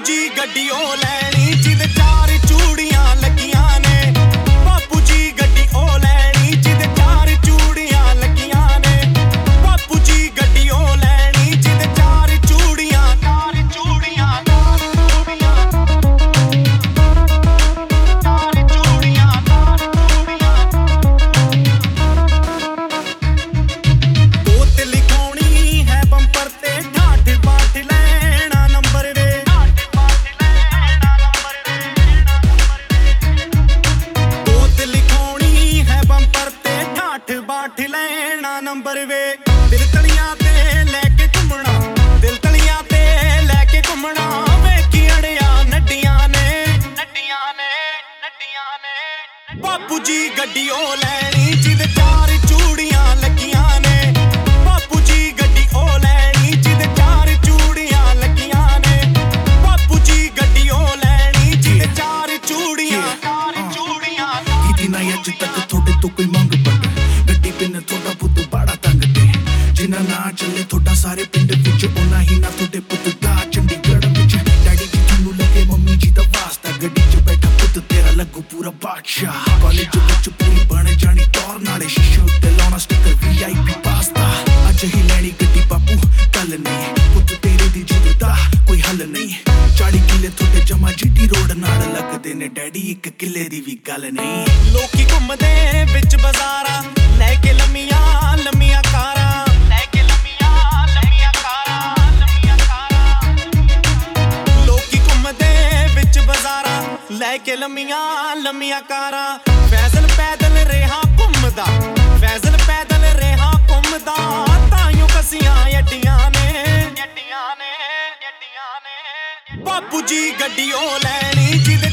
जी गड्डी ओ लैनी जिदे चार चूड़ियां लगियां ने। बापू जी गड्डी ओ लैनी जिदे चार चूड़ियां लगियां ने। बापू जी गड्डी ओ लैनी जिदे चार चूड़ियां चार चूड़ियां चार चूड़ियां चार चूड़ियां चार चूड़ियां। पोत लिखाउणी है बंपर ते ठाठ बाट लैना नंबर वे। पोत लिखाउणी है बंपर ते ठाठ बाट लैना नंबर वे। दिल तलियां ते लैके घुमना दिल तलियां ते लैके घुमना वेखी अड़िया नड्डियां ने नड्डियां ने नड्डियां ने। बापू जी गड्डी ओ लैनी जिदे चार चूड़ियां लगियां ने। बापू जी गड्डी ओ लैनी जिदे चार चूड़ियां लगियां ने। बापू जी गड्डी ओ लैनी जिदे चार चूड़ियां चार चूड़ियां। कीती ना अज तक थोड़े तो कोई मंग बट गड्डी पिन थोड़ा पुत बड़ा तंग ते जिन्ना ना चले थोड़ा सारे पिंड विच ओना ही ना थोड़े पुत दा चंडीगढ़ विच। डैडी जी थानू लगे मम्मी जी दा वास्ता गड्डी च बैठा पुत तेरा लगू पूरा बादशाह। कॉलेज विच पूरी बन जानी टॉर नाले शीशे उत्ते लाउणा स्टिकर VIP पास दा। अज ही लैनी गड्डी बापू कल नहीं पुत तेरे दी जिद दा कोई हल नहीं। 40 किले थोड़े जमा GT रोड नाल लगदे ने डैडी एक किले दी भी गल नहीं। लोकी घुमदे विच बाजारा लैके लम्मियां लम्मियां कारां लैके लम्मियां लम्मियां कारां लम्मियां कारां। लोकी घुमदे विच बाजारा लैके लम्मियां लम्मियां कारां। फैसल पैदल रेहा घुमदा फैसल पैदल रेहा घुमदा ताइयों कसियां अड्डियां ने अड्डियां ने अड्डियां ने। बापू जी गड्डी ओ लैनी जिदे